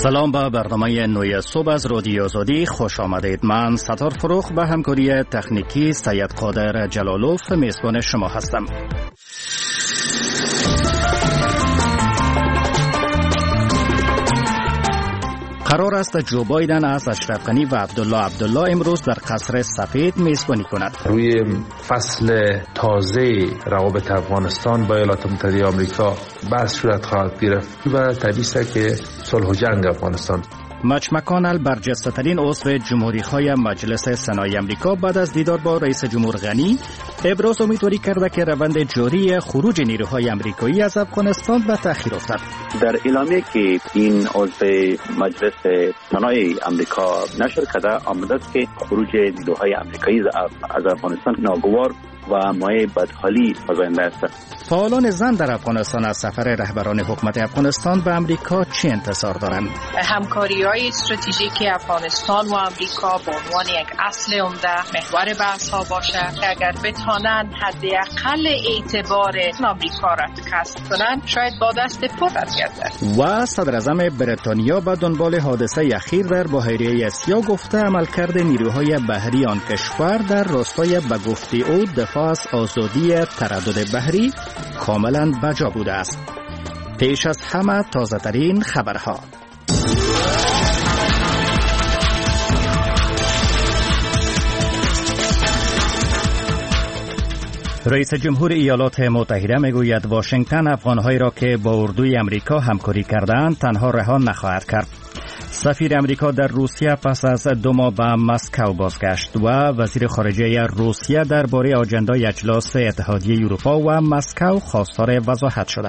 سلام به برنامه نوی صبح از رادیو آزادی خوش آمدید. من ستار فروخ به همکاری تکنیکی سید قادر جلالوف میزبان شما هستم. قرار است جو بایدن از اشرف غنی و عبدالله امروز در قصر سفید میزبانی کند. روی فصل تازه روابط افغانستان با ایالات متحده آمریکا بحث صورت خواهد گرفت و طبیعی است که صلح و جنگ افغانستان. مچ مکانل برجسته‌ترین عضو جمهوری‌خواه مجلس سنای آمریکا بعد از دیدار با رئیس جمهور غنی ابراز امیدواری کرده که روند جاری خروج نیروهای آمریکایی از افغانستان به تأخیر افتد. در اعلامیه که این عضو مجلس سنای آمریکا نشر کرده آمده است که خروج نیروهای آمریکایی از افغانستان ناگوار و مایه بدحالی فزاینده است. فعالان زن در افغانستان از سفر رهبران حکومت افغانستان به آمریکا چه انتظار دارند؟ همکاری‌های استراتژیک افغانستان و آمریکا به عنوان یک اصل عمده محور بحث‌ها باشد که اگر بتوانند حداقل اعتبار آمریکا را کسب کنند شاید با دست پر برگردد. و صدراعظم بریتانیا به دنبال حادثه اخیر در بحیره اسیا گفته عملکرد نیروهای بحری آن کشور در راستای به گفته او دفاع از آزادی تردد بحری کاملا بجا بوده است. پیش از همه تازه ترین خبرها. رئیس جمهور ایالات متحده میگوید واشنگتن افغانهایی را که با اردوی امریکا همکاری کردند تنها رها نخواهد کرد. سفیر امریکا در روسیه پس از 2 ماه به مسکو بازگشت و وزیر خارجه روسیه درباره آجندای اجلاس اتحادیه اروپا و مسکو خواستار وضاحت شده.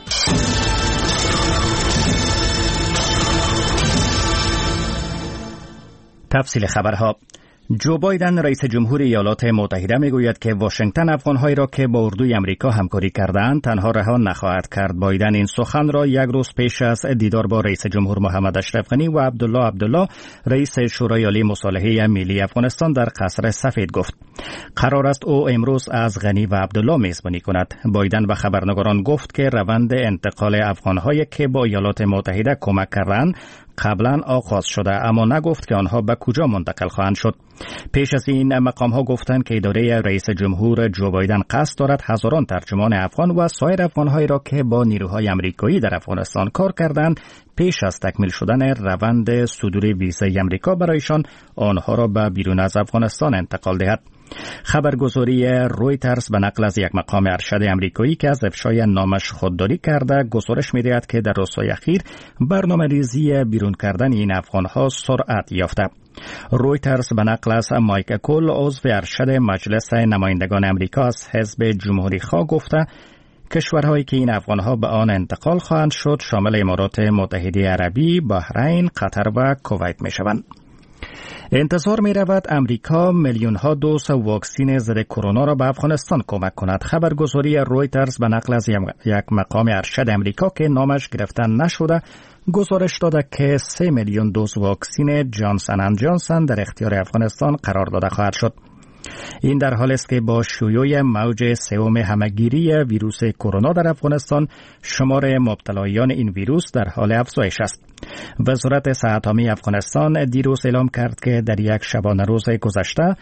تفصیل خبرها. جو بایدن رئیس جمهور ایالات متحده میگوید که واشنگتن افغانهایی را که با اردوی امریکا همکاری کردند تنها رها نخواهد کرد. بایدن این سخن را یک روز پیش از دیدار با رئیس جمهور محمد اشرف غنی و عبدالله رئیس شورای عالی مصالحه ملی افغانستان در قصر سفید گفت. قرار است او امروز از غنی و عبدالله میزبانی کند. بایدن به خبرنگاران گفت که روند انتقال افغانهایی که با ایالات متحده کمک کردند قبلا آغاز شده، اما نگفت که آنها به کجا منتقل خواهند شد. پیش از این مقام ها گفتند که اداره رئیس جمهور جو بایدن قصد دارد هزاران ترجمان افغان و سایر افغانهایی را که با نیروهای آمریکایی در افغانستان کار کردند پیش از تکمیل شدن روند صدور ویزای آمریکا برایشان آنها را به بیرون از افغانستان انتقال دهد. خبرگزاری رویترز به نقل از یک مقام ارشد آمریکایی که از افشای نامش خودداری کرده گزارش می‌دهد که در روزهای اخیر برنامه‌ریزی بیرون کردن این افغان‌ها سرعت یافته. رویترز به نقل از مایک کول عضو ارشد مجلس نمایندگان آمریکا از حزب جمهوری‌خواه گفته کشورهایی که این افغان‌ها به آن انتقال خواهند شد شامل امارات متحده عربی، بحرین، قطر و کویت می‌شوند. انتظار می رود امریکا میلیون ها دوز واکسین ضد کرونا را به افغانستان کمک کند. خبرگزاری رویترز به نقل از یک مقام ارشد امریکا که نامش گرفته نشده گزارش داده که 3 میلیون دوز واکسین جانسن اند جانسن در اختیار افغانستان قرار داده خواهد شد. این در حالی است که با شیوع موج سوم همهگیری ویروس کرونا در افغانستان شمار مبتلایان این ویروس در حال افزایش است. وزارت صحت عامه افغانستان دیروز اعلام کرد که در یک شبانه روز گذشته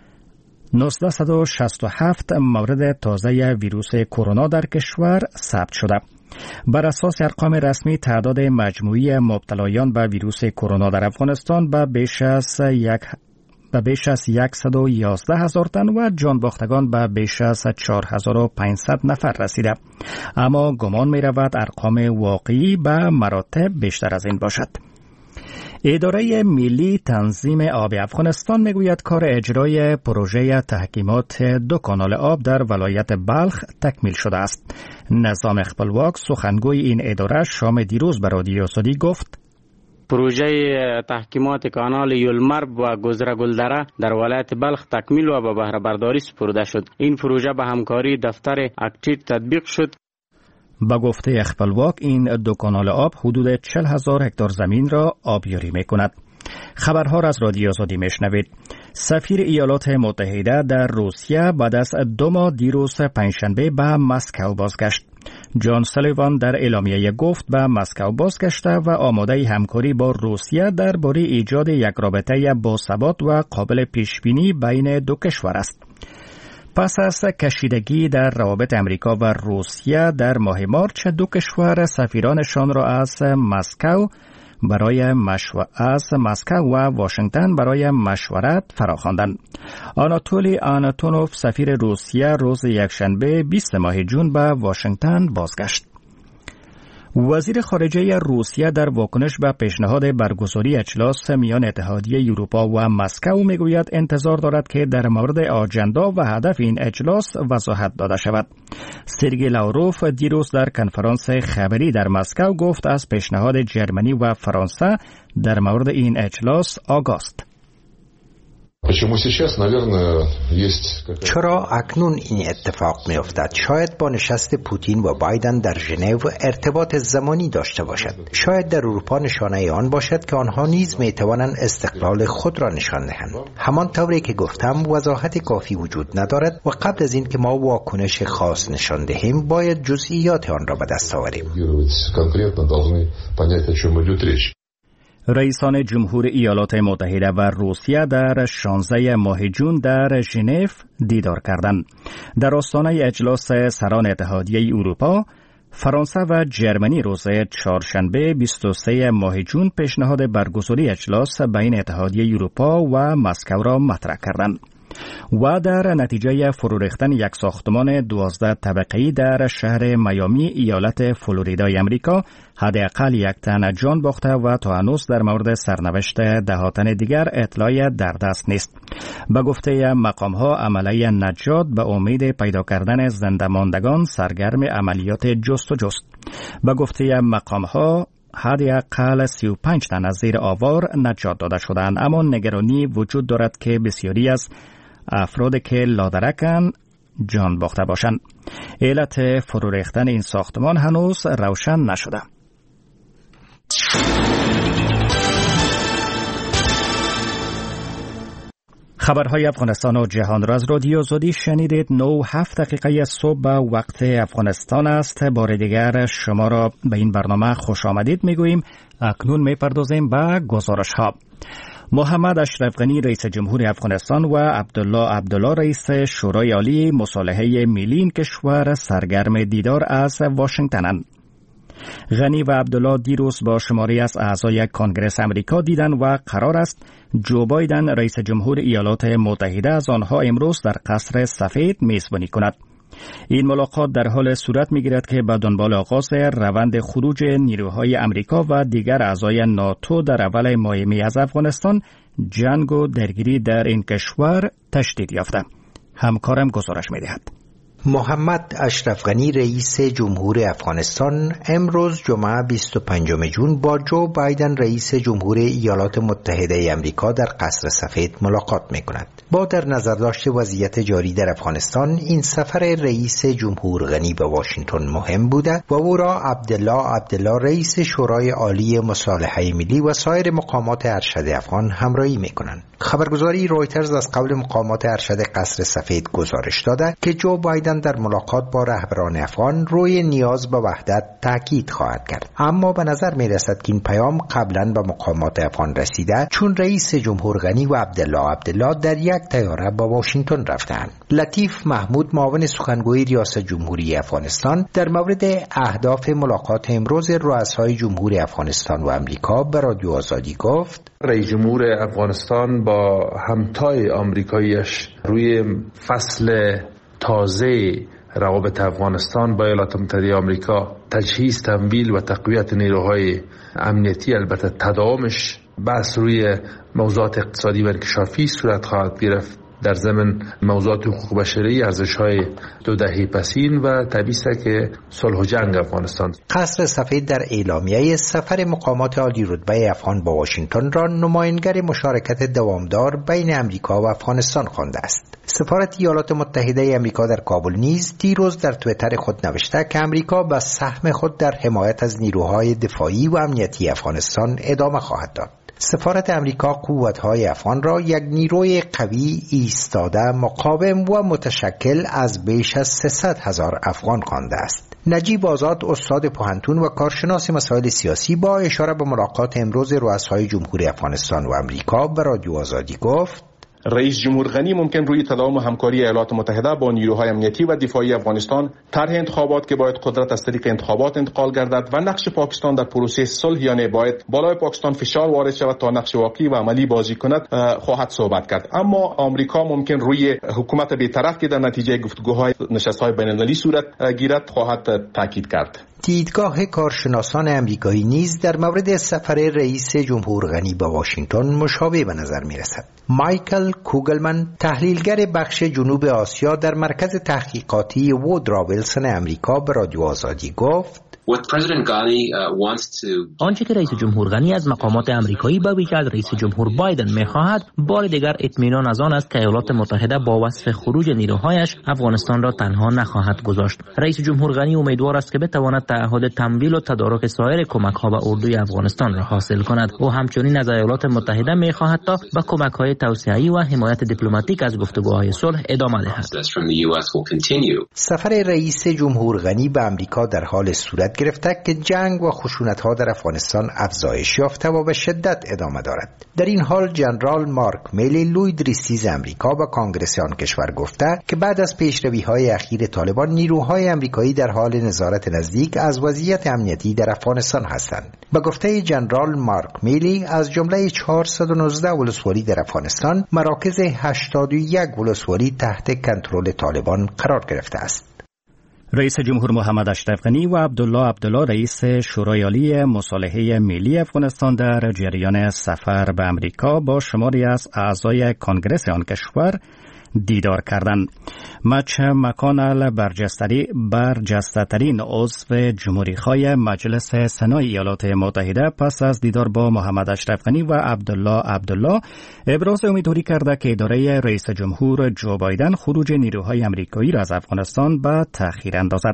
1967 مورد تازه ویروس کرونا در کشور ثبت شده. بر اساس ارقام رسمی تعداد مجموعی مبتلایان به ویروس کرونا در افغانستان به بیش از 111,000 تن و جان باختگان به بیش از 4,500 نفر رسیده. اما گمان می رود ارقام واقعی به مراتب بیشتر از این باشد. اداره ملی تنظیم آب افغانستان میگوید کار اجرای پروژه تحکیمات 2 کانال آب در ولایت بلخ تکمیل شده است. نظام خپلواک سخنگوی این اداره شام دیروز به رادیو آزادی گفت پروژه تحکیمات کانال یولمرب و گذر گلدره در ولایت بلخ تکمیل و به بهره برداری سپرده شد. این پروژه به همکاری دفتر اکتیت تطبیق شد. با گفته خپلواک این 2 کانال آب حدود 40,000 هکتار زمین را آبیاری می کند. خبرها را از رادیو آزادی میشنوید. سفیر ایالات متحده در روسیه بعد از 2 ماه دیروز پنجشنبه به مسکو بازگشت. جان سالیوان در اعلامیه گفت به مسکو بازگشته و آماده همکاری با روسیه درباره ایجاد یک رابطه باثبات و قابل پیشبینی بین دو کشور است. پس از کشیدگی در روابط امریکا و روسیه در ماه مارچ، دو کشور سفیرانشان را از مسکو و واشنگتن برای مشورت فراخواندند. آناتولی آناتونوف سفیر روسیه روز یکشنبه 20 ماه جون به واشنگتن بازگشت. وزیر خارجه روسیه در واکنش به پیشنهاد برگزاری اجلاس میان اتحادیه اروپا و مسکو میگوید انتظار دارد که در مورد آجندا و هدف این اجلاس وضاحت داده شود. سرگئی لاوروف دیروز در کنفرانس خبری در مسکو گفت از پیشنهاد جرمنی و فرانسه در مورد این اجلاس آگاه است. چرا اکنون این اتفاق می افتد؟ شاید با نشست پوتین و بایدن در ژنو ارتباط زمانی داشته باشد. شاید در اروپا نشانه آن باشد که آنها نیز می توانند استقلال خود را نشان دهند. همان طوری که گفتم وضاحت کافی وجود ندارد و قبل از این که ما واکنش خاص نشان دهیم باید جزئیات آن را به دست آوریم. رئیسان جمهور ایالات متحده و روسیه در 16 ماه جون در ژنو دیدار کردند. در آستانه اجلاس سران اتحادیه اروپا، فرانسه و جرمنی روز چهارشنبه 23 ماه جون پیشنهاد برگزاری اجلاس بین اتحادیه اروپا و مسکو را مطرح کردند. و در نتیجه فرو ریختن یک ساختمان 12 طبقه‌ای در شهر میامی ایالت فلوریدای امریکا، حداقل یک تن جان باخته و تا هنوز در مورد سرنوشت ده تن دیگر اطلاعی در دست نیست. به گفته مقام‌ها عملیه نجات به امید پیدا کردن زنده ماندگان سرگرم عملیات جستجوست. به گفته مقام‌ها حداقل 35 تن از زیر آوار نجات داده شدند، اما نگرانی وجود دارد که بسیاری از افراد که لادرکن جان باخته باشند. علت فرو ریختن این ساختمان هنوز روشن نشده. خبرهای افغانستان و جهان را از رادیو زودی شنیدید. 9:07 صبح به وقت افغانستان است. بار دیگر شما را به این برنامه خوش آمدید میگوییم. اکنون میپردازیم به گزارش ها. محمد اشرف غنی رئیس جمهور افغانستان و عبدالله رئیس شورای عالی مصالحه ملی این کشور سرگرم دیدار از واشنگتنند. غنی و عبدالله دیروز با شماری از اعضای کنگره امریکا دیدند و قرار است جو بایدن رئیس جمهور ایالات متحده از آنها امروز در قصر سفید میزبانی کند. این ملاقات در حال صورت می‌گیرد که به دنبال آغاز روند خروج نیروهای امریکا و دیگر اعضای ناتو در اول ماه می از افغانستان، جنگ و درگیری در این کشور تشدید یافته. همکارم گزارش می‌دهد. محمد اشرف غنی رئیس جمهور افغانستان امروز جمعه 25 جون با جو بایدن رئیس جمهور ایالات متحده امریکا در قصر سفید ملاقات می‌کند. با در نظر داشت وضعیت جاری در افغانستان، این سفر رئیس جمهور غنی به واشنگتن مهم بوده و او را عبدالله رئیس شورای عالی مصالحه ملی و سایر مقامات ارشد افغان همراهی می‌کنند. خبرگزاری رویترز از قبل مقامات ارشد قصر سفید گزارش داده که جو بایدن در ملاقات با رهبران افغان روی نیاز به وحدت تاکید خواهد کرد. اما به نظر می رسد که این پیام قبلا به مقامات افغان رسیده، چون رئیس جمهور غنی و عبدالله در یک طیاره به واشنگتن رفتند. لطیف محمود معاون سخنگوی ریاست جمهوری افغانستان در مورد اهداف ملاقات امروز رؤسای جمهور افغانستان و امریکا به رادیو آزادی گفت: رئیس جمهور افغانستان با همتای آمریکاییش روی فصل تازه روابط افغانستان با ایالات متحده آمریکا، تجهیز، تمویل و تقویت نیروهای امنیتی، البته تداومش، بحث روی موضوعات اقتصادی و انکشافی صورت خواهد گرفت. در ضمن موضوعات حقوق بشری، ارزش‌های 2 دهه پسین و طبیعی است که صلح و جنگ افغانستان. قصر سفید در اعلامیه سفر مقامات عالی رتبه افغان با واشنگتن را نماینگر مشارکت دوامدار بین امریکا و افغانستان خوانده است. سفارت ایالات متحده امریکا در کابل نیز دیروز در توییتر خود نوشته که امریکا به سهم خود در حمایت از نیروهای دفاعی و امنیتی افغانستان ادامه خواهد داد. سفارت امریکا قوت‌های افغان را یک نیروی قوی، ایستاده، مقاوم و متشکل از بیش از 300,000 افغان خوانده است. نجیب آزاد، استاد پوهنتون و کارشناس مسائل سیاسی، با اشاره به ملاقات امروز رؤسای جمهوری افغانستان و امریکا به رادیو آزادی گفت: رئیس جمهور غنی ممکن روی تداوم همکاری ایالات متحده با نیروهای امنیتی و دفاعی افغانستان، طرح انتخابات که باید قدرت از طریق انتخابات انتقال گردد و نقش پاکستان در پروسه صلح، یعنی باید بالای پاکستان فشار وارد شود تا نقش واقعی و عملی بازی کند، خواهد صحبت کرد. اما آمریکا ممکن روی حکومت بی‌طرف که در نتیجه گفتگوهای نشست‌های بین‌المللی صورت گیرد خواهد تاکید کرد. دیدگاه کارشناسان امریکایی نیز در مورد سفر رئیس جمهور غنی به واشنگتن مشابه به نظر می رسد. مایکل کوگلمن، تحلیلگر بخش جنوب آسیا در مرکز تحقیقاتی وودرا ویلسون امریکا، به رادیو آزادی گفت: آنچه که رئیس جمهور غنی از مقامات امریکایی به ویژه از رئیس جمهور بایدن می‌خواهد بار دیگر اطمینان از آن است که ایالات متحده با وصف خروج نیروهایش افغانستان را تنها نخواهد گذاشت. رئیس جمهور غنی امیدوار است که بتواند تعهد تمویل و تدارک سایر کمک‌ها به اردوی افغانستان را حاصل کند. او همچنین از ایالات متحده می‌خواهد تا به کمک‌های توسعه‌ای و حمایت دیپلماتیک از گفتگوهای صلح ادامه دهد. سفر رئیس جمهور غنی به امریکا در حال صورت گرفته که جنگ و خشونت‌ها در افغانستان افزایش یافته و به شدت ادامه دارد. در این حال جنرال مارک میلی، لوید ریسیز امریکا، به کانگرس آن کشور گفته که بعد از پیشروی‌های اخیر طالبان، نیروهای امریکایی در حال نظارت نزدیک از وضعیت امنیتی در افغانستان هستند. به گفته جنرال مارک میلی، از جمله 419 ولسوالی در افغانستان، مراکز 81 ولسوالی تحت کنترل طالبان قرار گرفته است. رئیس جمهور محمد اشرف غنی و عبدالله رئیس شورای عالی مصالحه ملی افغانستان در جریان سفر به امریکا با شماری از اعضای کانگرس آن کشور دیدار کردند. مچ مکانل برجسته‌ترین عضو جمهوری‌خواه مجلس سنای ایالات متحده پس از دیدار با محمد اشرف غنی و عبدالله ابراز امیدواری کرده که اداره رئیس جمهور جو بایدن خروج نیروهای امریکایی را از افغانستان به تأخیر اندازد.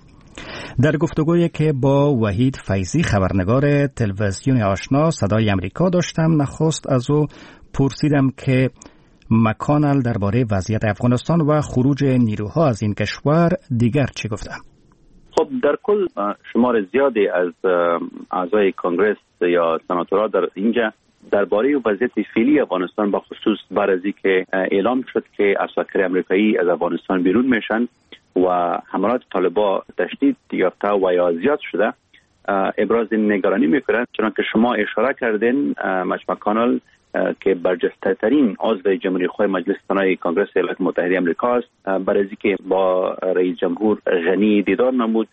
در گفتگویی که با وحید فیضی، خبرنگار تلویزیون آشنا صدای امریکا داشتم، نخست از او پرسیدم که مکانل درباره وضعیت افغانستان و خروج نیروها از این کشور دیگر چی گفته؟ خب در کل شمار زیادی از اعضای کانگرس یا سناتورها در اینجا درباره وضعیت فعلی افغانستان، با خصوص بعد از اینکه اعلام شد که عساکر امریکایی از افغانستان بیرون میشن و حملات طالبان تشدید یافته و یا زیاد شده، ابراز نگرانی میکنند. چنانکه شما اشاره کردین، مچ مکانل که برجسته ترین عضو جمهوری خواه مجلس سنای کانگرس ایالات متحده آمریکا است، برای اینکه با رئیس جمهور غنی دیدار نمود،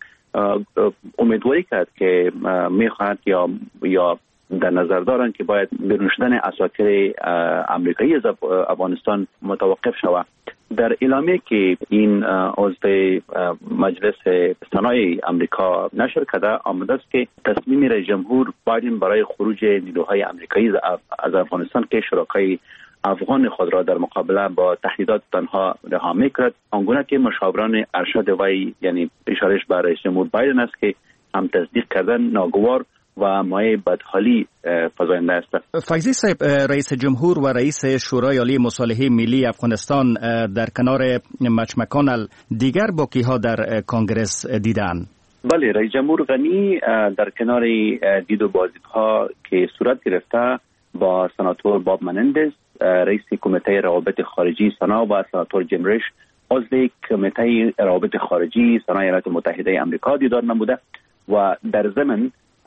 امیدواری کرد که میخواهد یا در نظر دارند که باید بیرون شدن عساکر امریکایی از افغانستان متوقف شود. در اعلامیه که این عضو مجلس سنای امریکا نشر کرده، آمده است که تصمیم رئیس جمهور بایدن برای خروج نیروهای امریکایی از افغانستان که شرکای افغان خود را در مقابله با تهدیدات تنها رها می‌کند، آنگونه که مشاوران ارشد وی، یعنی اشارش به رئیس جمهور بایدن است که هم تصدیق کردن ناگوار و مایه بدحالی فزاینده است. فیضی صاحب، رئیس جمهور و رئیس شورای عالی مصالحه ملی افغانستان در کنار مچ مکانل دیگر با کیها در کانگرس دیدن؟ بله، رئیس جمهور غنی در کنار دید و بازدیدها که صورت گرفته با سناتور باب منندز، رئیس کمیته روابط خارجی سنا، و سناتور جیم ریش، عضو کمیته روابط خارجی سنای ایالات متحده آمریکا دیدار نموده و در ضمن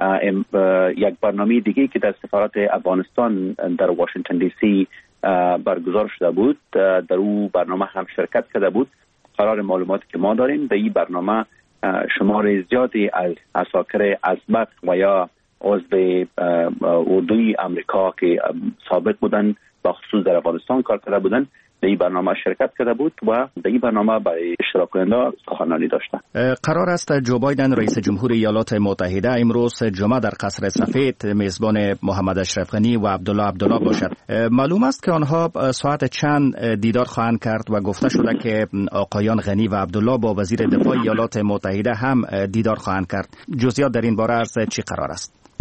یک برنامه دیگه که در سفارت افغانستان در واشنگتن دی سی برگزار شده بود، در او برنامه هم شرکت کرده بود. قرار معلوماتی که ما داریم، در این برنامه شمار زیادی از عساکر ازبق و یا عضو اردوی امریکا که ثابت بودن با خصوص در افغانستان کار کرده بودن، در این برنامه شرکت کرده بود و در این برنامه برای اشتراک کننده سخنرانی داشتن. قرار است جو بایدن رئیس جمهور ایالات متحده امروز جمعه در قصر سفید میزبان محمد اشرف غنی و عبدالله باشد. معلوم است که آنها ساعت چند دیدار خواهند کرد و گفته شده که آقایان غنی و عبدالله با وزیر دفاع ایالات متحده هم دیدار خواهند کرد. جزئیات در این باره از چی قرار است؟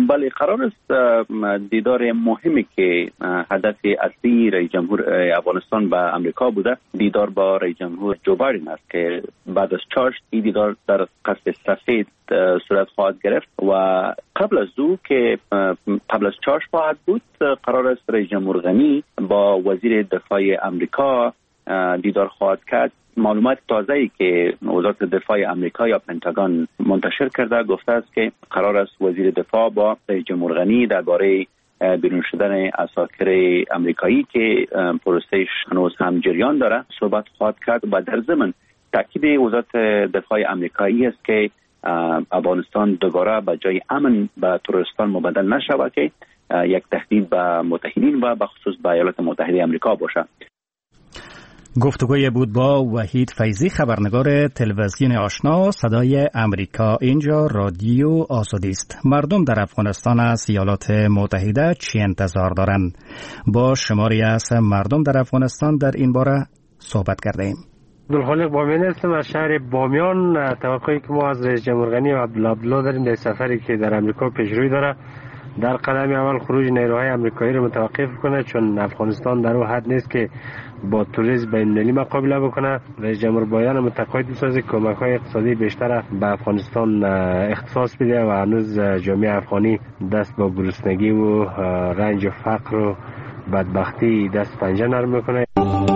بله، قرار است دیدار مهمی که هدف اصلی رئیس جمهور افغانستان به امریکا بوده، دیدار با رئیس جمهور جو بایدن است که بعد از چارش این دیدار در قصر سفید صورت خواهد گرفت و قبل از او که قبل از چارش خواهد بود، قرار است رئیس جمهور غنی با وزیر دفاع امریکا دیدار خواهد کرد. معلومات تازه‌ای که وزارت دفاع امریکا یا پنتاگون منتشر کرده گفته است که قرار است وزیر دفاع با رئیس جمهور غنی درباره بیرون شدن عساکر امریکایی که پروسهش هنوز هم جریان داره صحبت خواهد کرد و در ضمن تاکید وزارت دفاع امریکایی است که افغانستان دوباره به جای امن به تروریستان مبدل نشود که یک تهدید به متحدین و به خصوص به ایالات متحده امریکا باشه. گفتگوی بود با وحید فیضی، خبرنگار تلویزیون آشنا صدای امریکا. اینجا رادیو آزادی است. مردم در افغانستان از ایالات متحده چی انتظار دارند؟ با شماری از مردم در افغانستان در این باره صحبت کردیم. عبدالخالق بامیان هستم از شهر بامیان. توقعی که ما از رئیس جمهور غنی و عبدالله داریم در سفری که در امریکا پیشروی داره، در قدم اول خروج نیروهای امریکایی رو متوقف کنه، چون افغانستان در اون حد نیست که با توریسم بین‌المللی مقابله بکنه. رئیس جمهور بایدن متقاعد می‌سازه کمک‌های اقتصادی بیشتر به افغانستان اختصاص بده و هنوز جامعه افغانی دست با گرسنگی و رنج و فقر و بدبختی دست پنجه نرم میکنه.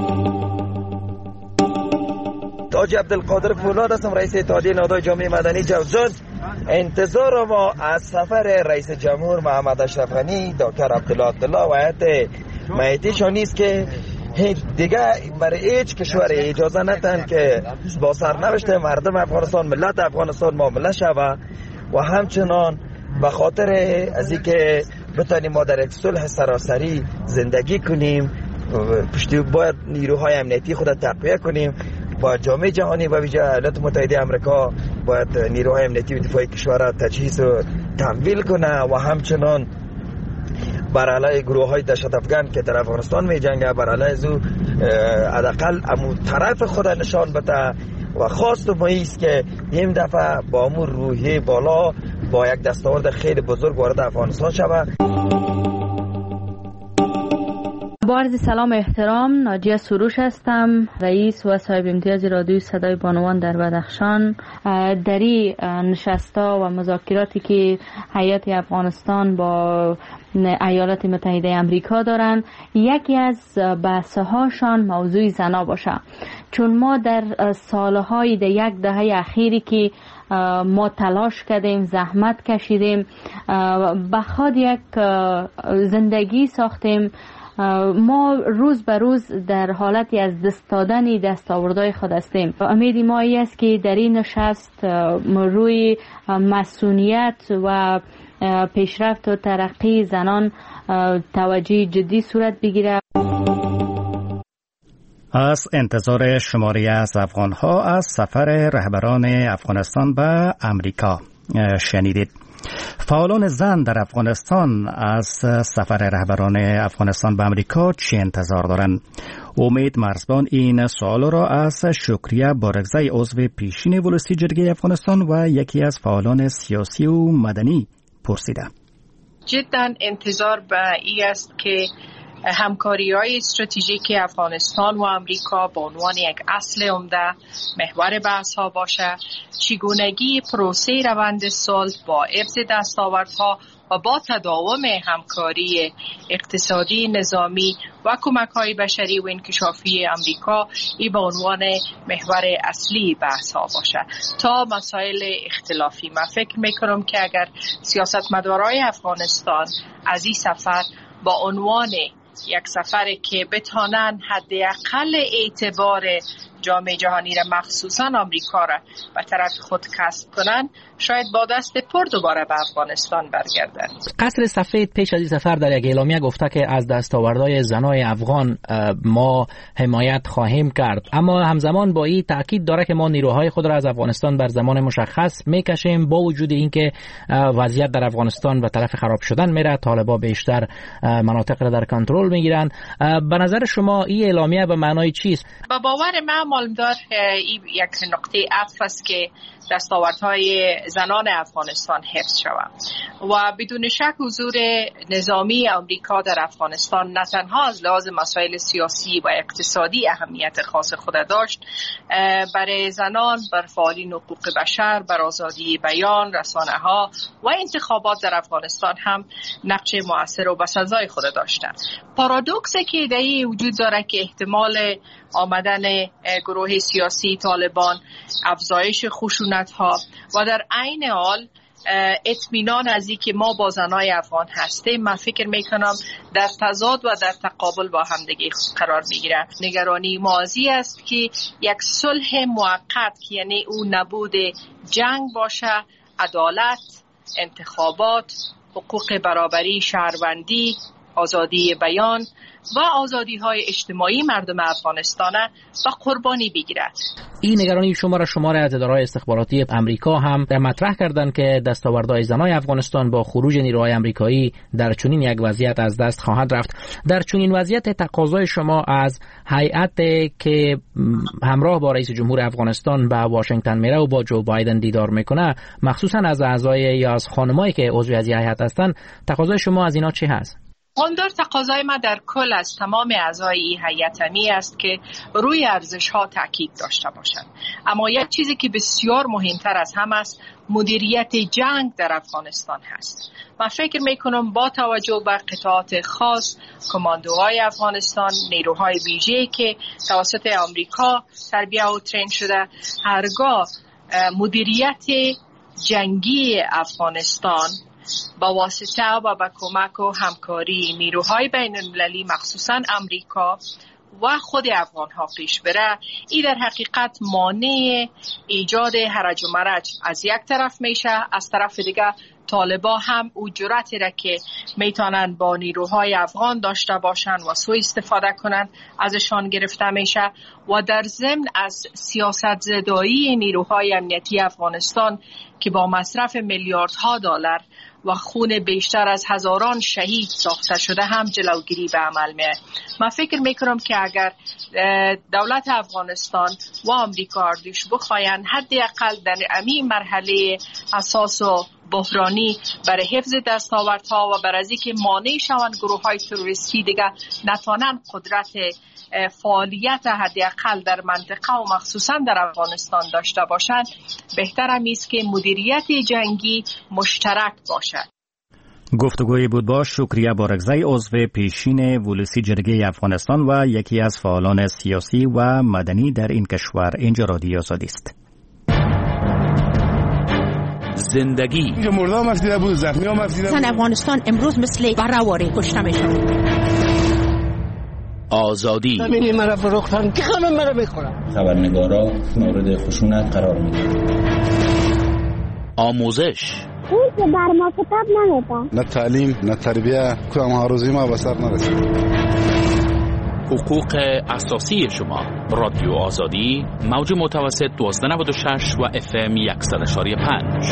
تاج عبدالقادر فولاد هستم، رئیس اتحادیه نهادهای جامعه مدنی جوزجان. انتظار ما از سفر رئیس جمهور محمد اشرف غنی، دکتر عبدالله و هیئت مایتیشان نیست که دیگه برای هیچ کشور اجازه ندن که با سرنوشت مردم افغانستان، ملت افغانستان معامله شود و همچنان به خاطر از اینکه بتانیم ما در یک صلح سراسری زندگی کنیم، پشتی باید نیروهای امنیتی خود تقویه کنیم. با جامعه جهانی و ویژه ایالات متحده آمریکا باید نیروهای امنیتی و دفاعی کشور را تجهیز و تمویل کنه و همچنان بر علیه گروه‌های دهشت افغان که در افغانستان می‌جنگه بر علیه زو حداقل امو طرف خود نشان بده و خواست ما است که این دفعه با امور روحی بالا با یک دستاورد خیلی بزرگ وارد افغانستان شود. با عرض سلام و احترام، ناجیه سروش هستم، رئیس و صاحب امتیاز رادیوی صدای بانوان در بدخشان. در این نشستا و مذاکراتی که هیئت افغانستان با ایالات متحده امریکا دارن، یکی از بحث‌هاشان موضوع زنا باشه، چون ما در سالهای در یک دهه اخیری که ما تلاش کردیم، زحمت کشیدیم، بخواد یک زندگی ساختیم، ما روز به روز در حالتی از دست دادن دستاوردهای خود هستیم. امید ما است که در این نشست روی مسئولیت و پیشرفت و ترقی زنان توجه جدی صورت بگیره. از انتظار شماری از افغانها از سفر رهبران افغانستان به امریکا شنیدید. فعالان زن در افغانستان از سفر رهبران افغانستان به امریکا چی انتظار دارند؟ امید مرزبان این سوال را از شکریه بارگزی، عضو پیشین ولسی جرگه افغانستان و یکی از فعالان سیاسی و مدنی پرسیده. جدا انتظار به این است که همکاری‌های استراتژیک افغانستان و امریکا به عنوان یک اصل عمده محور بحث‌ها باشه. چگونگی پروسه روند صلح با حفظ دستاوردها و با تداوم همکاری اقتصادی، نظامی و کمک‌های بشری و انکشافی امریکا ای به عنوان محور اصلی بحث‌ها باشه تا مسائل اختلافی. من فکر می‌کنم که اگر سیاستمدارای افغانستان از این سفر با عنوان یک سفری که بتانن حداقل اعتبار جامعه جهانی را مخصوصا آمریکا را به طرف خود کسب کنن، شاید با دست پر دوباره به افغانستان برگردن. قصر سفید پیش از این سفر در یک اعلامیه گفته که از دستاوردهای زنای افغان ما حمایت خواهیم کرد، اما همزمان با این تاکید داره که ما نیروهای خود را از افغانستان بر زمان مشخص میکشیم. با وجود اینکه وضعیت در افغانستان به طرف خراب شدن میره، طالبان بیشتر مناطق را در کنترل میگیرن، به نظر شما این اعلامیه به معنای چیست؟ با باور من معلومدار این یک نقطه عطف است که دستاوردهای زنان افغانستان حفظ شود و بدون شک حضور نظامی آمریکا در افغانستان نه تنها از لحاظ مسائل سیاسی و اقتصادی اهمیت خاص خود داشت، برای زنان، بر فعالین حقوق بشر، بر آزادی بیان، رسانه‌ها و انتخابات در افغانستان هم نقش مؤثر و بسزای خود داشتند. پارادوکسی که در وجود داره که احتمال آمدن گروه سیاسی طالبان، افزایش خشونت‌ها و در عین حال اطمینان از اینکه ما با زنای افغان هستیم، من فکر میکنم در تضاد و در تقابل با هم دیگه قرار میگیره. نگرانی مازی است که یک صلح موقت، یعنی اون نبود جنگ باشه، عدالت، انتخابات، حقوق برابری شهروندی، آزادی بیان و آزادی‌های اجتماعی مردم افغانستان و قربانی بگیرد. این نگرانی شما را شمار از اداره‌های استخباراتی امریکا هم مطرح کردند که دستاوردهای زنای افغانستان با خروج نیروهای آمریکایی در چنین یک وضعیت از دست خواهد رفت. در چنین وضعیت تقاضای شما از هیئت که همراه با رئیس جمهور افغانستان به واشنگتن میره و با جو بایدن دیدار میکنه، مخصوصا از اعضای یا از خانمایی که عضو از هیئت هستند، تقاضای شما از اینا چی هست؟ اندر تقاضای ما در کل از تمام اعضای این هیئت همی است که روی ارزش‌ها تاکید داشته باشند. اما یک چیزی که بسیار مهمتر از هم است، مدیریت جنگ در افغانستان هست. من فکر میکنم با توجه به قطعات خاص، کماندوهای افغانستان، نیروهای ویژه‌ای که توسط آمریکا تربیه و ترین شده، هرگاه مدیریت جنگی افغانستان با واسطه و با کمک و همکاری نیروهای بین المللی، مخصوصا امریکا و خود افغان ها پیش بره، این در حقیقت مانع ایجاد هرج و مرج از یک طرف میشه، از طرف دیگه طالبا هم او جرأتی را که میتونن با نیروهای افغان داشته باشن و سوء استفاده کنن ازشان گرفته میشه و در ضمن از سیاست زدایی نیروهای امنیتی افغانستان که با مصرف میلیاردها دلار و خون بیشتر از هزاران شهید ساخته شده هم جلوگیری به عمل میه. من فکر میکنم که اگر دولت افغانستان و آمریکا اردوش بخواین حداقل در امی مرحله اساس و بحرانی برای حفظ دستاوردها و برای اینکه مانع شوند گروه‌های تروریستی دیگه نتوانند قدرت فعالیت حداقل در منطقه و مخصوصا در افغانستان داشته باشند، بهتر است که مدیریت جنگی مشترک باشد. گفتگوی بود با شکریه بارگزی، عضو پیشین ولسی جرگه افغانستان و یکی از فعالان سیاسی و مدنی در این کشور. اینجا رادیو آزادی است. زندگی اینجا مردم افزیده بود، زخمی هم افزیده بود. افغانستان امروز مثل برهواری کشته میشود. آزادی همینی مرا فروختن که همه مرا بخورن. خبرنگارا مورد خشونت قرار میدن. آموزش اون که بر ما کتاب نمیدن، نه تعلیم نه تربیه، کدام هاروزی ما به سر نرسید. حقوق اساسی شما. رادیو آزادی، موج متوسط 1296 و FM 100.5.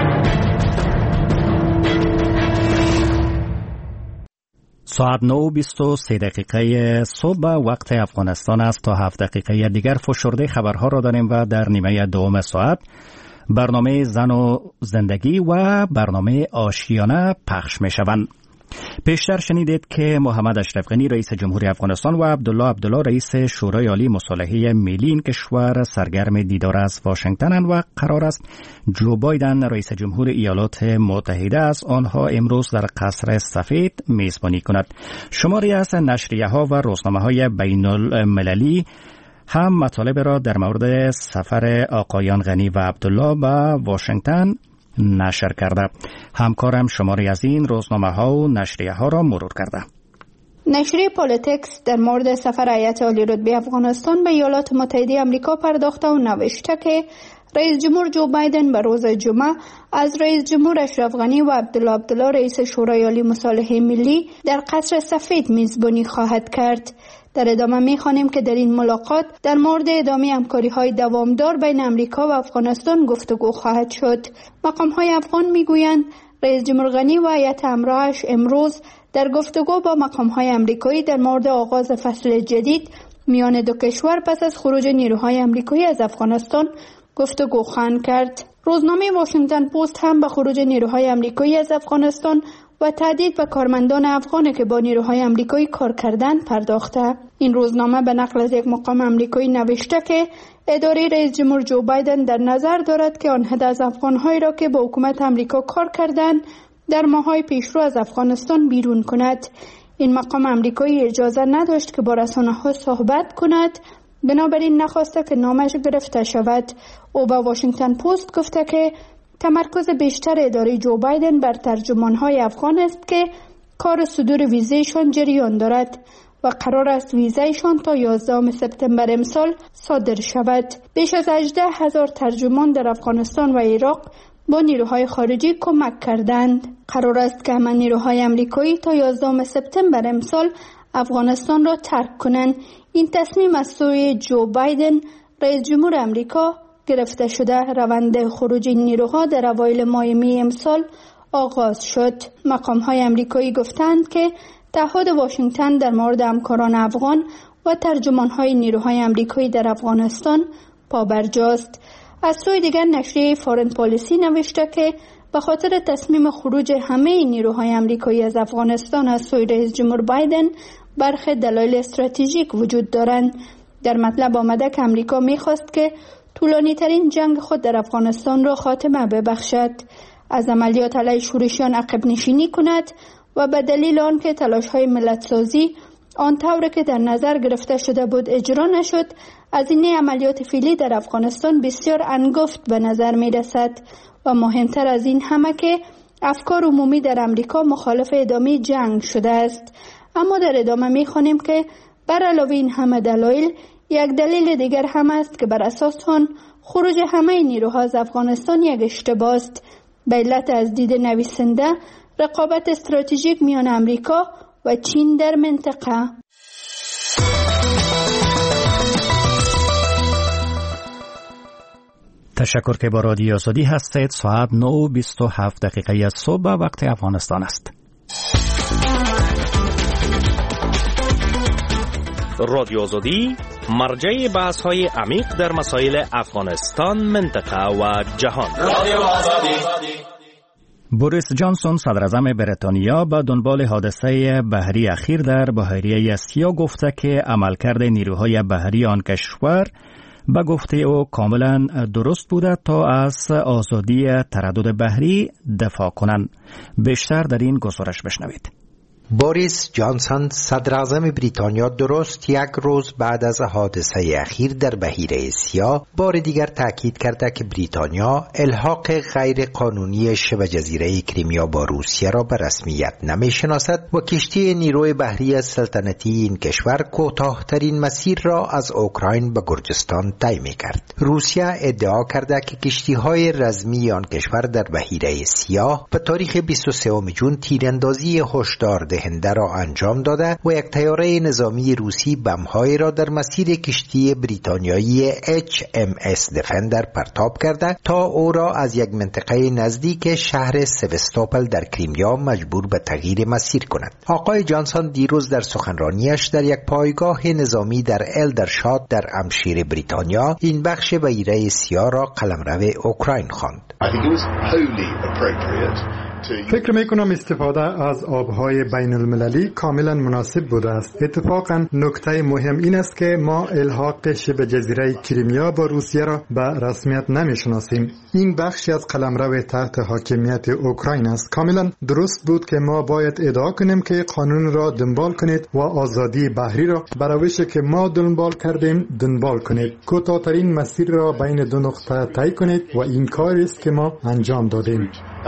ساعت 9:23 صبح وقت افغانستان است. تا 7 دقیقه دیگر فشرده خبرها را داریم و در نیمه دوم ساعت برنامه زن و زندگی و برنامه آشیانه پخش می شوند. پیشتر شنیدید که محمد اشرف غنی رئیس جمهوری افغانستان و عبدالله رئیس شورای عالی مصالحه ملی این کشور سرگرم دیدار از واشنگتن و قرار است جو بایدن رئیس جمهور ایالات متحده از آنها امروز در قصر سفید میزبانی کند. شماری از نشریه‌ها و روزنامه‌های بین المللی هم مطالب را در مورد سفر آقایان غنی و عبدالله به واشنگتن نشر کرده. همکارم شماری از این روزنامه‌ها و نشریه‌ها را مرور کرده. نشریه پالیتیکس در مورد سفر هیئت عالی رتبه افغانستان به ایالات متحده آمریکا پرداخته و نوشته که رئیس جمهور جو بایدن به روز جمعه از رئیس جمهور اشرف غنی و عبدالله رئیس شورای عالی مصالحه ملی در قصر سفید میزبانی خواهد کرد. در ادامه می‌خوانیم که در این ملاقات در مورد ادامه همکاری‌های دوامدار بین آمریکا و افغانستان گفتگو خواهد شد. مقام‌های افغان می‌گویند رئیس جمهور غنی و هیئت همراهش امروز در گفتگو با مقام‌های آمریکایی در مورد آغاز فصل جدید میان دو کشور پس از خروج نیروهای آمریکایی از افغانستان گفتگو خواهند کرد. روزنامه واشنگتن پست هم به خروج نیروهای آمریکایی از افغانستان و تهدید به کارمندان افغانی که با نیروهای آمریکایی کار کردند پرداخته. این روزنامه به نقل از یک مقام آمریکایی نوشته که اداره رئیس جمهور جو بایدن در نظر دارد که آن عده از افغان‌هایی را که با حکومت آمریکا کار کردند در ماه‌های پیشرو از افغانستان بیرون کند. این مقام آمریکایی اجازه نداشت که با رسانه‌ها صحبت کند، بنابراین نخواسته که نامش گرفته شود. او به واشنگتن پست گفته که تمرکز بیشتر اداره جو بایدن بر ترجمان‌های افغان است که کار صدور ویزایشان جریان دارد و قرار است ویزایشان تا 11 سپتامبر امسال صادر شود. بیش از 18,000 ترجمان در افغانستان و عراق با نیروهای خارجی کمک کردند. قرار است که همه نیروهای آمریکایی تا 11 سپتامبر امسال افغانستان را ترک کنند. این تصمیم از سوی جو بایدن رئیس جمهور آمریکا گرفته شده. روند خروج نیروها در اوایل ماه می امسال آغاز شد. مقام‌های آمریکایی گفتند که تعهد واشنگتن در مورد همکاران افغان و ترجمان‌های نیروهای آمریکایی در افغانستان پابرجاست. از سوی دیگر نشریه فارن پالیسی نوشته که به خاطر تصمیم خروج همه نیروهای آمریکایی از افغانستان از سوی رئیس جمهور بایدن برخی دلایل استراتژیک وجود دارند. در مطلب آمده که آمریکا می‌خواست که طولانی ترین جنگ خود در افغانستان را خاتمه ببخشد، از عملیات علیه شورشیان عقب نشینی کند و به دلیل آنکه تلاش‌های ملت‌سازی آنطور که در نظر گرفته شده بود اجرا نشد، از این عملیات فعلی در افغانستان بسیار انگفت به نظر می رسد و مهمتر از این همه که افکار عمومی در امریکا مخالف ادامه جنگ شده است. اما در ادامه می خوانیم که بر علاوه این همه دلایل، یک دلیل دیگر هم است که بر اساس آن خروج همه نیروها از افغانستان یک اشتباه است. به علت از دید نویسنده رقابت استراتژیک میان امریکا و چین در منطقه. تشکر که با رادیو آزادی هستید. ساعت 9:27 از صبح وقت افغانستان است. رادیو آزادی مرجع بحث‌های عمیق در مسائل افغانستان، منطقه و جهان. رادیو آزادی. بوریس جانسون صدراعظم بریتانیا به دنبال حادثه بحری اخیر در بحیره اسیا گفته که عملکرد نیروهای بحری آن کشور به گفته او کاملا درست بوده تا از آزادی تردد بحری دفاع کنند. بیشتر در این گزارش بشنوید. بوریس جانسون صدراعظم بریتانیا درست یک روز بعد از حادثه اخیر در بحیره اسیا بار دیگر تاکید کرده که بریتانیا الحاق غیر قانونی شبه جزیره کریمیا با روسیه را به رسمیت نمی‌شناسد و کشتی نیروی بحری سلطنتی این کشور کوتاه‌ترین مسیر را از اوکراین به گرجستان طی می‌کرد. روسیه ادعا کرده که کشتی‌های رزمی آن کشور در بحیره سیاه به تاریخ 23 جون تیراندازی هشدار دهنده را انجام داده و یک طیاره نظامی روسی بم‌های را در مسیر کشتی بریتانیایی HMS دیفندر پرتاب کرده تا او را از یک منطقه نزدیک شهر سوستوپل در کریمیا مجبور به تغییر مسیر کند. آقای جانسون دیروز در سخنرانیش در یک پایگاه نظامی در الدرشات در همشیر بریتانیا این بخش بحیره سیاه را قلمرو اوکراین خواند. فکر میکنم استفاده از آبهای بین المللی کاملا مناسب بوده است. اتفاقا نکته مهم این است که ما الحاق شبه جزیره کریمیا با روسیه را به رسمیت نمیشناسیم. این بخشی از قلمرو تحت حاکمیت اوکراین است. کاملا درست بود که ما باید ادعا کنیم که قانون را دنبال کنید و آزادی بحری را به روشی که ما دنبال کردیم دنبال کنید. کوتاه‌ترین مسیر را بین دو نقطه طی کنید و این کاری است که ما انجام دادیم.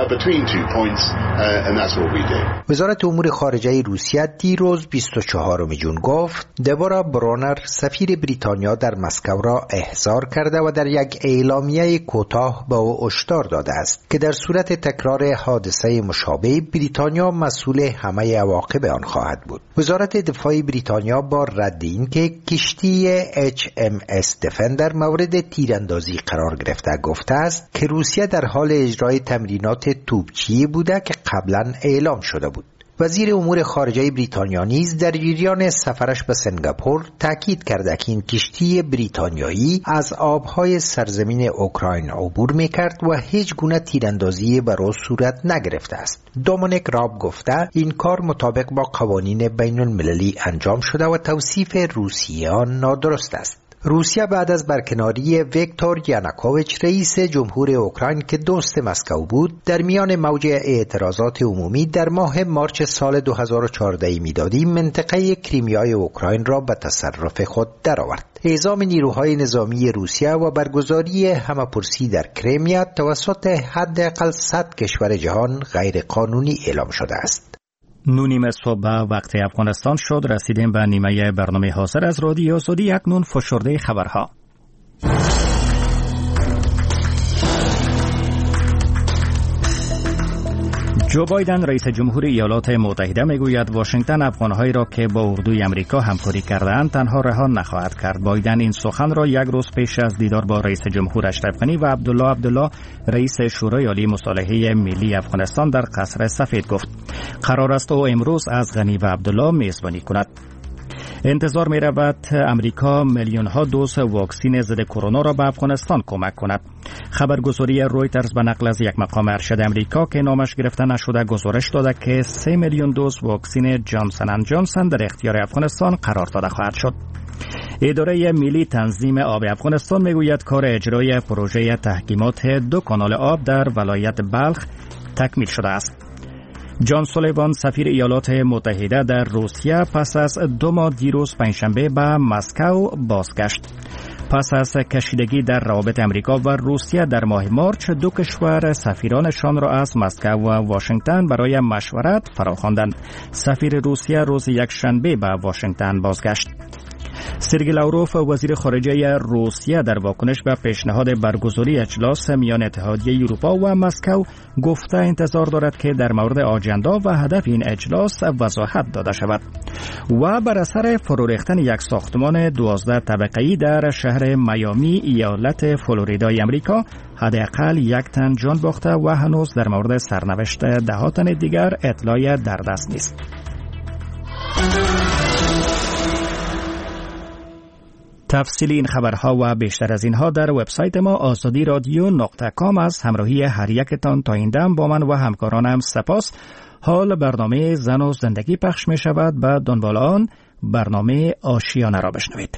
وزارت امور خارجه روسیه دیروز 24 جون گفت دبورا برونر سفیر بریتانیا در مسکو را احضار کرده و در یک اعلامیه کوتاه به او هشدار داده است که در صورت تکرار حادثه مشابه بریتانیا مسئول همه عواقب آن خواهد بود. وزارت دفاع بریتانیا با رد این که کشتی HMS دیفندر مورد تیراندازی قرار گرفته گفته است که روسیه در حال اجرای تمرینات توپچی بوده که قبلا اعلام شده بود. وزیر امور خارجه بریتانیا نیز در جریان سفرش به سنگاپور تاکید کرده که این کشتی بریتانیایی از آبهای سرزمین اوکراین عبور میکرد و هیچ گونه تیراندازی بر او صورت نگرفته است. دومینیک راب گفته این کار مطابق با قوانین بین المللی انجام شده و توصیف روسیه نادرست است. روسیه بعد از برکناری ویکتور یانوکوویچ رئیس جمهور اوکراین که دوست مسکو بود در میان موج اعتراضات عمومی در ماه مارچ سال 2014 میلادی منطقه کریمیای اوکراین را به تصرف خود درآورد. اعزام نیروهای نظامی روسیه و برگزاری همه‌پرسی در کریمیا توسط حداقل 100 کشور جهان غیر قانونی اعلام شده است. 9 صبح وقت افغانستان شد. رسیدیم به نیمه برنامه حاضر از رادیو آزادی. اکنون فشرده خبرها. جو بایدن رئیس جمهور ایالات متحده میگوید واشنگتن افغانهایی را که با اردوی امریکا همکاری کرده‌اند تنها رها نخواهد کرد. بایدن این سخن را یک روز پیش از دیدار با رئیس جمهور اشرف غنی و عبدالله رئیس شورای عالی مصالحه ملی افغانستان در قصر سفید گفت. قرار است او امروز از غنی و عبدالله میزبانی کند. انتظار می رود امریکا میلیون ها دوز واکسین ضد کرونا را به افغانستان کمک کند. خبرگزاری رویترز به نقل از یک مقام ارشد امریکا که نامش گرفته نشده گزارش داده که 3 میلیون دوز واکسین جانسن اند جانسن در اختیار افغانستان قرار داده خواهد شد. اداره ملی تنظیم آب افغانستان میگوید کار اجرای پروژه تحکیمات 2 کانال آب در ولایت بلخ تکمیل شده است. جان سولیوان سفیر ایالات متحده در روسیه پس از 2 ماه دیروز پنجشنبه به مسکو بازگشت. پس از کشیدگی در روابط امریکا و روسیه در ماه مارچ 2 کشور سفیرانشان را از مسکو و واشنگتن برای مشورت فراخواندند. سفیر روسیه روز یکشنبه به واشنگتن بازگشت. سرگئی لاوروف وزیر خارجه روسیه در واکنش به پیشنهاد برگزاری اجلاس میان اتحادیه اروپا و مسکو گفته انتظار دارد که در مورد آجندا و هدف این اجلاس وضاحت داده شود. و بر اثر فرو ریختن یک ساختمان 12 طبقه‌ای در شهر میامی ایالت فلوریدای امریکا حداقل 1 تن جان باخته و هنوز در مورد سرنوشت 10 تن دیگر اطلاعی در دست نیست. تفصیل این خبرها و بیشتر از اینها در وبسایت ما azadi.radio.com از همراهی هر یکتان تا این دم با من و همکارانم سپاس. حال برنامه زن و زندگی پخش می شود. به دنبال آن برنامه آشیانه را بشنوید.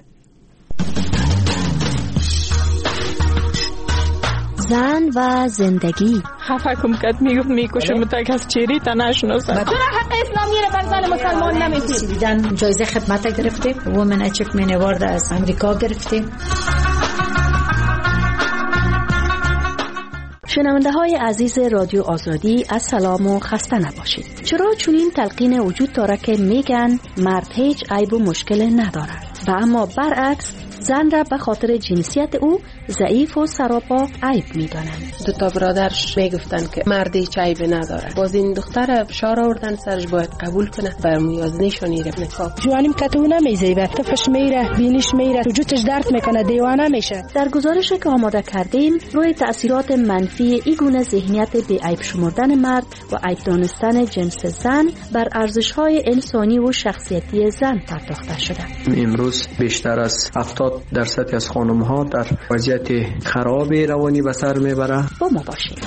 زن و زندگی. خفه کم کد میکشم تا کس چیری تا نشناسم. چرا حق اسلامی رو بر زن مسلمان نمیدید؟ دیدن جایزه خدمت گرفتیم. وومن اچیومنت اوارد از امریکا گرفتیم. شنونده های عزیز رادیو آزادی السلام و خسته نباشید. چرا چنین تلقین وجود داره که میگن مرد هیچ عیب و مشکل نداره و اما برعکس زن را به خاطر جنسیت او ضعیف و سراپا عیب میدانند. 2 برادرش میگفتن که مرد هیچ عیبی نداره. باز این دختر فشار آوردن سرش باید قبول کنه. برمی از نشانی نکاح. جوانیم کتو نمیزیبه. تفش میره، بینیش میره، وجودش درد میکنه، دیوانه میشه. در گزارشی که آماده کردیم روی تأثیرات منفی این گونه ذهنیت بی عیب شمردن مرد و عیب دانستن جنس زن بر ارزش‌های انسانی و شخصیتی زن پرداخته شده. امروز بیشتر از 70% از خانم‌ها در وضعیت خراب روانی به سر میبره. با ما باشید.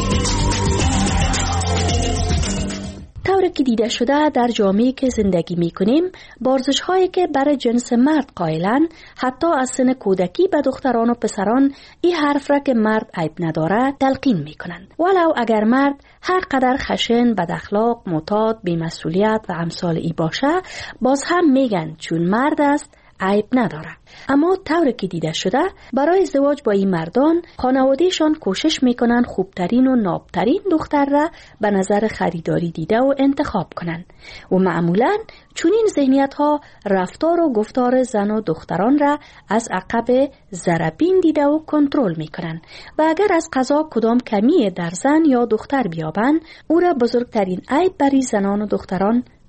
طوری که دیده شده در جامعه‌ای که زندگی می‌کنیم بارزش‌هایی که برای جنس مرد قائلن حتی از سن کودکی به دختران و پسران این حرف را که مرد عیب نداره تلقین می‌کنند. ولو اگر مرد هر قدر خشن، بد اخلاق، معتاد، بی‌مسئولیت و امثال ای باشه باز هم میگن چون مرد است عیب نداره. اما طوری که دیده شده برای ازدواج با این مردان خانوادهشان کوشش میکنن خوبترین و نابترین دختر را به نظر خریداری دیده و انتخاب کنن و معمولا چنین ذهنیت ها رفتار و گفتار زن و دختران را از عقب ضربین دیده و کنترل میکنن و اگر از قضا کدام کمی در زن یا دختر بیابن او را بزرگترین عیب برای زنان و دختران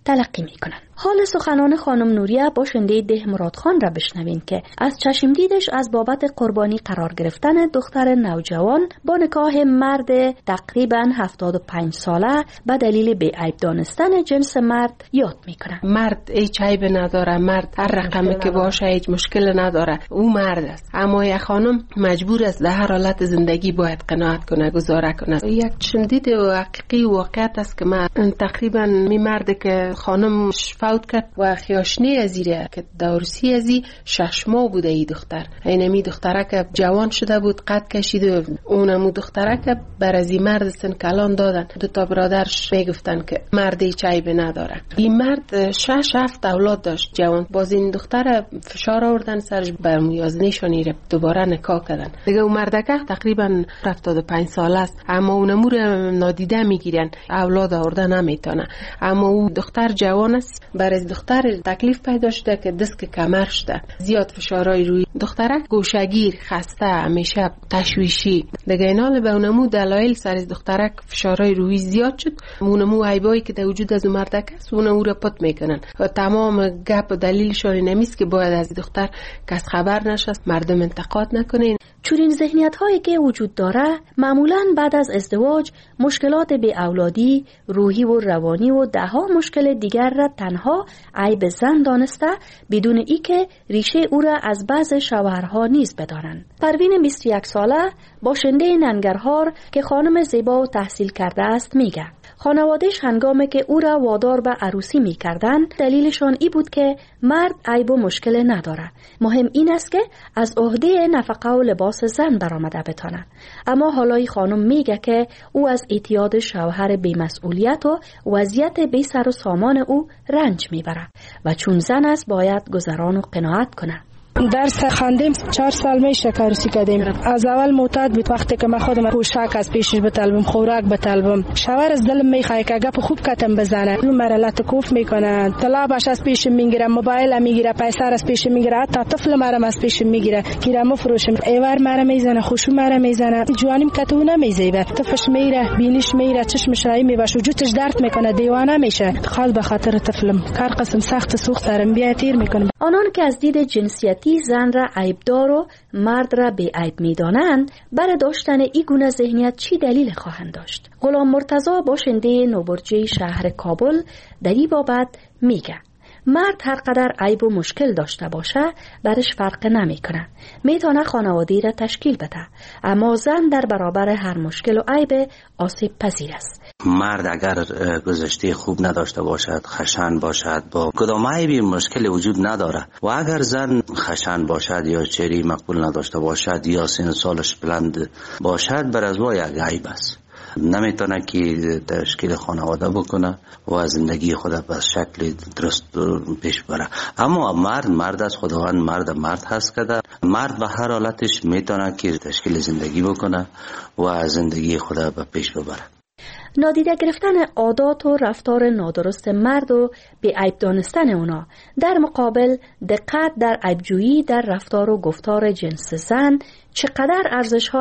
تلقی می کنند. حال سخنان خانم نوریه باشنده ده مرادخان را بشنوین که از چشم دیدش از بابت قربانی قرار گرفتن دختر نوجوان با نکاح مرد تقریبا 75 ساله به دلیل بی‌عیب دانستن جنس مرد یاد میکنه. مرد هیچ عیب نداره، مرد هر رقمی که باشه هیچ مشکل نداره، او مرد است. اما یک خانم مجبور است در هر حالت زندگی باید قناعت کنه، گزاره کنه. یک شدید و حقیقی واقعیت است که من تقریبا می مرد که خانم فوت کرد و خیاشنی ازیره که دورسی ازی 6 ماه بوده ای دختر. اینمی دختره که جوان شده بود قد کشید و اونمو دختره که بر ازی مرد سن کلان دادن. 2 برادرش میگفتن که مرد هیچ عیب نداره. این مرد 6-7 اولاد داشت جوان. باز این دختر فشار آوردن سرش برمیازنیشانی رو دوباره نکاح کردن. دیگه اون مردکه تقریبا 75 ساله است، اما اونمو رو نادیده میگیرن، اولاد آورده نمیتونه. اما او دختر جوان است، برای دختر تکلیف پیدا شده که دست کمر شده، زیاد فشارهای روی دختره، گوشگیر، خسته، همیشه تشویشی. دیگه اینا به اونمو دلایل سر دختره فشارهای روی زیاد شد. اونمو عیبایی که در وجود از مردک است اونمو رو پت میکنن و تمام گپ و دلیلشون نمیست که باید از دختر کس خبر نشه، مردم انتقاد نکنین. چنین ذهنیت هایی که وجود داره معمولاً بعد از ازدواج مشکلات بی اولادی، روحی و روانی و دهها مشکل دیگر را تنها عیب زن دانسته بدون ای که ریشه او را از بعض شوهرها نیز بدانند. پروین 21 ساله باشنده ننگرهار که خانم زیبا و تحصیل کرده است میگه خانوادهش هنگامی که او را وادار به عروسی میکردن دلیلشان ای بود که مرد عیب و مشکل نداره، مهم این است که از عهده نفقه و لباس زن برآمده بتانه. اما حالا خانم میگه که او از اعتیاد شوهر بی‌مسئولیت و وضعیت بی سر و سامان او رنج میبره و چون زن است باید گذران و قناعت کنه. درس خواندیم 4 سال میشه که عروسی کردیم. از اول معتاد بود، وقتی که من خودم پوشاک از پیشش بطلبم، خوراک بطلبم، شوهر از دلم میخواد که گپ خوب کتم بزنه، اون مرا لطکوف میکنه، طلبش از پیش میگیره، موبایل میگیره، پیسر از پیش میگیره، حتی طفل مرا از پیش میگیره، گیرم مفروشم، ایوار مرا میزنه، خوشو مرا میزنه، جوانیم کتو نمیزیبه، طفلش میره، بینیش میره، چشمش رای میباشه، وجودش درد میکنه، دیوانه میشه. خال به خاطر طفلم کار قسم سخت سوخت دارم بیا تیر میکنه. آنان که از دید جنسیتی زن را عیبدار و مرد را بی عیب می‌دانند، برای داشتن این گونه ذهنیت چی دلیل خواهند داشت؟ غلام مرتضی باشنده نوبرجه شهر کابل در این بابت میگه مرد هر قدر عیب و مشکل داشته باشه برش فرق نمیکنه، میتونه خانواده‌ای را تشکیل بده، اما زن در برابر هر مشکل و عیب آسیب پذیر است. مرد اگر گذشته خوب نداشته باشد، خشن باشد، با کدام عیبی مشکل وجود نداره، و اگر زن خشن باشد یا چهره مقبول نداشته باشد یا سن سالش بلند باشد، بر از وای یک عیب است. نمیتونه که تشکیل خانواده بکنه و زندگی خود به شکل درست پیش بره. اما مرد از خداوند مرد هست که مرد به هر حالتش میتونه که تشکیل زندگی بکنه و زندگی خود به پیش ببره. نادیده گرفتن عادات و رفتار نادرست مرد و بی عیب دانستن اونا در مقابل دقت در عیبجویی در رفتار و گفتار جنس زن چقدر ارزش‌ها